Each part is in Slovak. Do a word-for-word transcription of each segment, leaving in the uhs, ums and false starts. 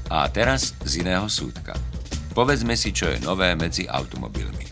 A teraz z iného súdka. Povedzme si, čo je nové medzi automobilmi.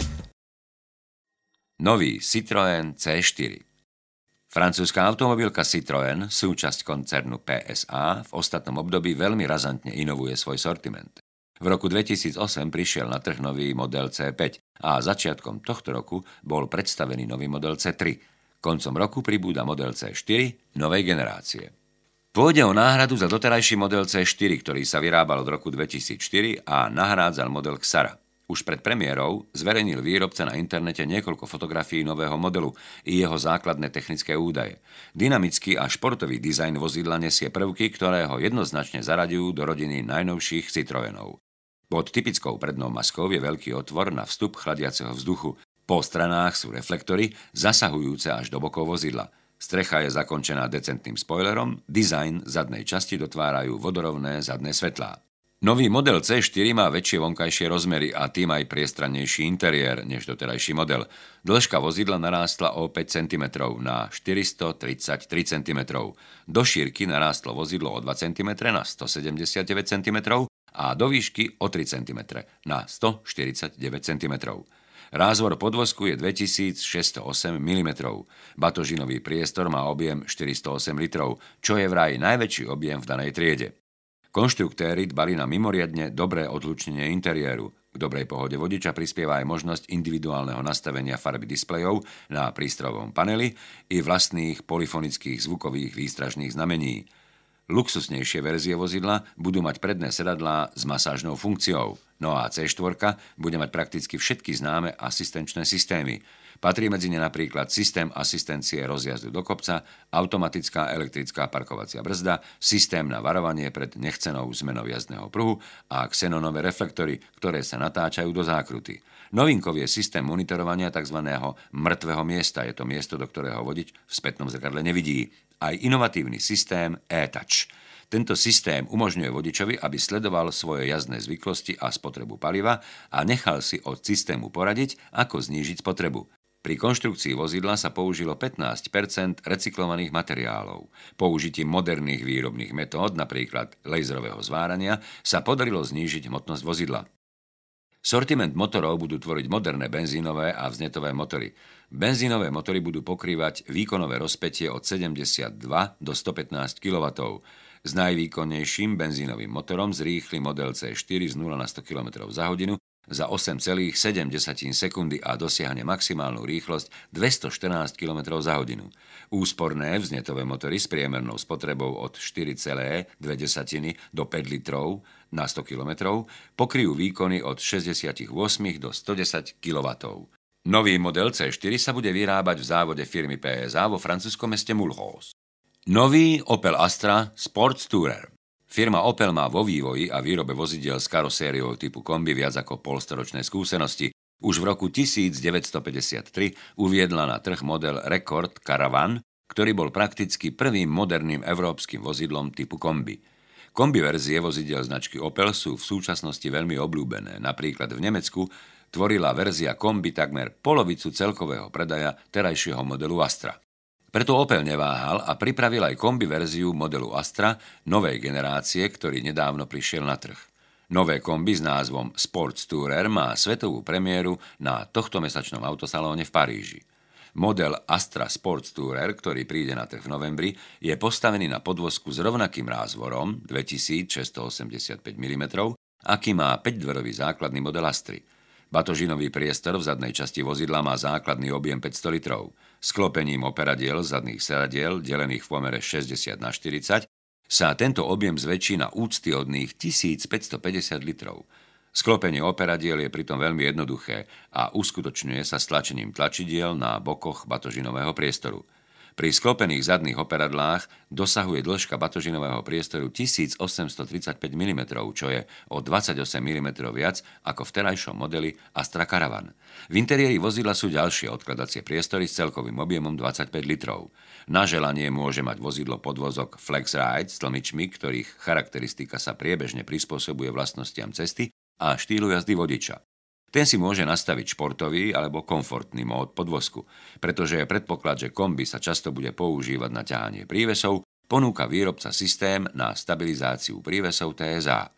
Nový Citroën cé štyri. Francúzska automobilka Citroën, súčasť koncernu pé es á, v ostatnom období veľmi razantne inovuje svoj sortiment. V roku dvetisícosem prišiel na trh nový model cé päť a začiatkom tohto roku bol predstavený nový model cé tri. Koncom roku pribúda model cé štyri novej generácie. Pôjde o náhradu za doterajší model cé štyri, ktorý sa vyrábal od roku dvetisícštyri a nahrádzal model Xara. Už pred premiérou zverejnil výrobca na internete niekoľko fotografií nového modelu i jeho základné technické údaje. Dynamický a športový dizajn vozidla nesie prvky, ktoré ho jednoznačne zaraďujú do rodiny najnovších Citroenov. Pod typickou prednou maskou je veľký otvor na vstup chladiaceho vzduchu. Po stranách sú reflektory, zasahujúce až do bokov vozidla. Strecha je zakončená decentným spoilerom, dizajn zadnej časti dotvárajú vodorovné zadné svetlá. Nový model cé štyri má väčšie vonkajšie rozmery a tým aj priestrannejší interiér než doterajší model. Dĺžka vozidla narástla o päť centimetrov na štyristotridsaťtri centimetrov. Do šírky narástlo vozidlo o dva centimetre na stosedemdesiatdeväť centimetrov a do výšky o tri centimetre na stoštyridsaťdeväť centimetrov. Rázvor podvozku je dvetisícšesťstoosem milimetrov. Batožinový priestor má objem štyristoosem litrov, čo je vraj najväčší objem v danej triede. Konštruktéri dbali na mimoriadne dobré odhlučnenie interiéru. K dobrej pohode vodiča prispieva aj možnosť individuálneho nastavenia farby displejov na prístrojovom paneli i vlastných polyfonických zvukových výstražných znamení. Luxusnejšie verzie vozidla budú mať predné sedadlá s masážnou funkciou, no a cé štyri bude mať prakticky všetky známe asistenčné systémy. Patrí medzi ne napríklad systém asistencie rozjazdu do kopca, automatická elektrická parkovacia brzda, systém na varovanie pred nechcenou zmenou jazdného pruhu a xenonové reflektory, ktoré sa natáčajú do zákruty. Novinkou je systém monitorovania tzv. Mŕtvého miesta. Je to miesto, do ktorého vodič v spätnom zrkadle nevidí. Aj inovatívny systém e-touch. Tento systém umožňuje vodičovi, aby sledoval svoje jazdné zvyklosti a spotrebu paliva a nechal si od systému poradiť, ako znížiť spotrebu. Pri konštrukcii vozidla sa použilo pätnásť percent recyklovaných materiálov. Použitím moderných výrobných metód, napríklad laserového zvárania, sa podarilo znížiť hmotnosť vozidla. Sortiment motorov budú tvoriť moderné benzínové a vznetové motory. Benzínové motory budú pokrývať výkonové rozpätie od sedemdesiatdva do stopätnásť kilowattov. S najvýkonnejším benzínovým motorom zrýchli model cé štyri z nula na sto kilometrov za hodinu za osem celých sedem sekundy a dosiahne maximálnu rýchlosť dvestoštrnásť kilometrov za hodinu. Úsporné vznetové motory s priemernou spotrebou od štyri celé dve do päť litrov na sto kilometrov pokryjú výkony od šesťdesiatosem do stodesať kilowattov. Nový model cé štyri sa bude vyrábať v závode firmy pé es á vo francúzskom meste Mulhouse. Nový Opel Astra Sports Tourer. Firma Opel má vo vývoji a výrobe vozidiel s karosériou typu kombi viac ako polstoročné skúsenosti. Už v roku devätnásťstopäťdesiattri uviedla na trh model Rekord Caravan, ktorý bol prakticky prvým moderným európskym vozidlom typu kombi. Kombi verzie vozidiel značky Opel sú v súčasnosti veľmi obľúbené. Napríklad v Nemecku tvorila verzia kombi takmer polovicu celkového predaja terajšieho modelu Astra. Preto Opel neváhal a pripravil aj kombi verziu modelu Astra novej generácie, ktorý nedávno prišiel na trh. Nové kombi s názvom Sports Tourer má svetovú premiéru na tohtomesačnom autosalóne v Paríži. Model Astra Sports Tourer, ktorý príde na trh v novembri, je postavený na podvozku s rovnakým rázvorom dvetisícšesťstoosemdesiatpäť milimetrov, aký má päťdverový základný model Astry. Batožinový priestor v zadnej časti vozidla má základný objem päťsto litrov. Sklopením operadiel zadných sedadiel, delených v pomere šesťdesiat na štyridsať, sa tento objem zväčší na úctyhodných tisícpäťstopäťdesiat litrov. Sklopenie operadiel je pritom veľmi jednoduché a uskutočňuje sa stlačením tlačidiel na bokoch batožinového priestoru. Pri sklopených zadných operadlách dosahuje dĺžka batožinového priestoru tisícosemstotridsaťpäť milimetrov, čo je o dvadsaťosem milimetrov viac ako v terajšom modeli Astra Caravan. V interiéri vozidla sú ďalšie odkladacie priestory s celkovým objemom dvadsaťpäť litrov. Na želanie môže mať vozidlo podvozok FlexRide s tlmičmi, ktorých charakteristika sa priebežne prispôsobuje vlastnostiam cesty a štýlu jazdy vodiča. Ten si môže nastaviť športový alebo komfortný mód podvozku, pretože je predpoklad, že kombi sa často bude používať na ťahanie prívesov, ponúka výrobca systém na stabilizáciu prívesov té es á.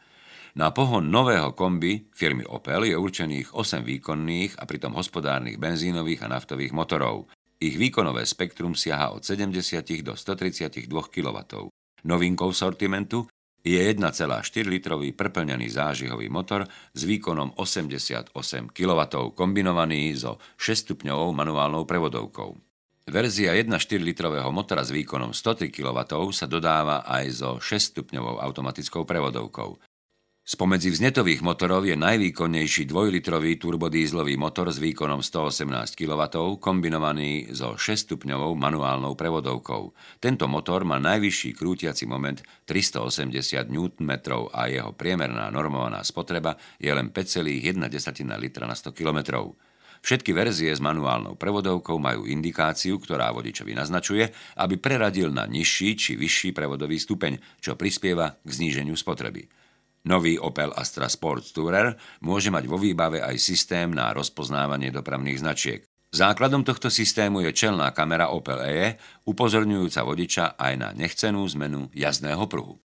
Na pohon nového kombi firmy Opel je určených osem výkonných a pritom hospodárnych benzínových a naftových motorov. Ich výkonové spektrum siaha od sedemdesiat do stotridsaťdva kilowattov. Novinkou sortimentu je jeden celá štyri litrový preplnený zážihový motor s výkonom osemdesiatosem kilowattov kombinovaný so šesťstupňovou manuálnou prevodovkou. Verzia jeden celá štyri litrového motora s výkonom sto tri kilowattov sa dodáva aj so šesťstupňovou automatickou prevodovkou. Spomedzi vznetových motorov je najvýkonnejší dvojlitrový turbodízlový motor s výkonom sto osemnásť kilowattov kombinovaný so šesťstupňovou manuálnou prevodovkou. Tento motor má najvyšší krútiaci moment tristoosemdesiat newtonmetrov a jeho priemerná normovaná spotreba je len päť celá jedna litra na sto kilometrov. Všetky verzie s manuálnou prevodovkou majú indikáciu, ktorá vodičovi naznačuje, aby preradil na nižší či vyšší prevodový stupeň, čo prispieva k zníženiu spotreby. Nový Opel Astra Sport Tourer môže mať vo výbave aj systém na rozpoznávanie dopravných značiek. Základom tohto systému je čelná kamera Opel E, upozorňujúca vodiča aj na nechcenú zmenu jazdného pruhu.